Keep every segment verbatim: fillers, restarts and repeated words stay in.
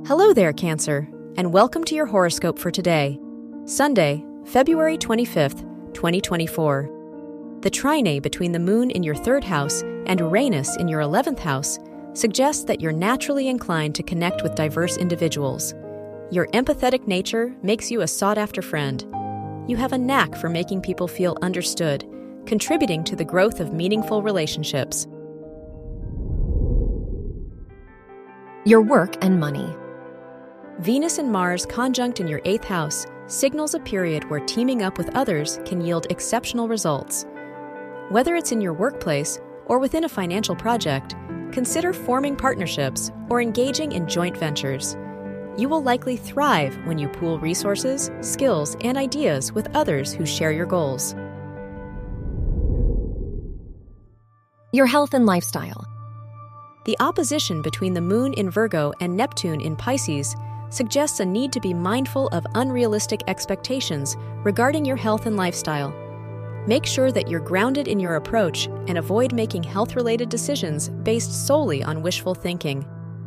Hello there, Cancer, and welcome to your horoscope for today, Sunday, February twenty-fifth, twenty twenty-four. The trine between the moon in your third house and Uranus in your eleventh house suggests that you're naturally inclined to connect with diverse individuals. Your empathetic nature makes you a sought-after friend. You have a knack for making people feel understood, contributing to the growth of meaningful relationships. Your work and money. Venus and Mars conjunct in your eighth house signals a period where teaming up with others can yield exceptional results. Whether it's in your workplace or within a financial project, consider forming partnerships or engaging in joint ventures. You will likely thrive when you pool resources, skills, and ideas with others who share your goals. Your health and lifestyle. The opposition between the moon in Virgo and Neptune in Pisces suggests a need to be mindful of unrealistic expectations regarding your health and lifestyle. Make sure that you're grounded in your approach and avoid making health-related decisions based solely on wishful thinking.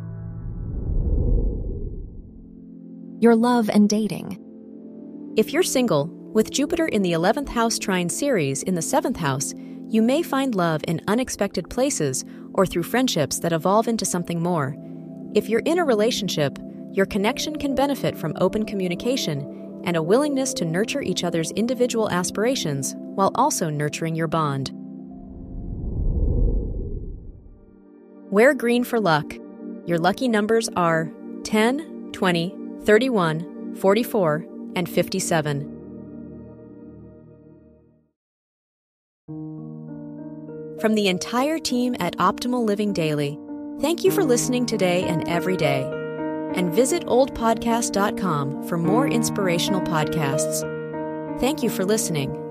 Your love and dating. If you're single, with Jupiter in the eleventh house trine Ceres in the seventh house, you may find love in unexpected places or through friendships that evolve into something more. If you're in a relationship, your connection can benefit from open communication and a willingness to nurture each other's individual aspirations while also nurturing your bond. Wear green for luck. Your lucky numbers are ten, twenty, thirty-one, forty-four, and fifty-seven. From the entire team at Optimal Living Daily, thank you for listening today and every day. And visit old podcast dot com for more inspirational podcasts. Thank you for listening.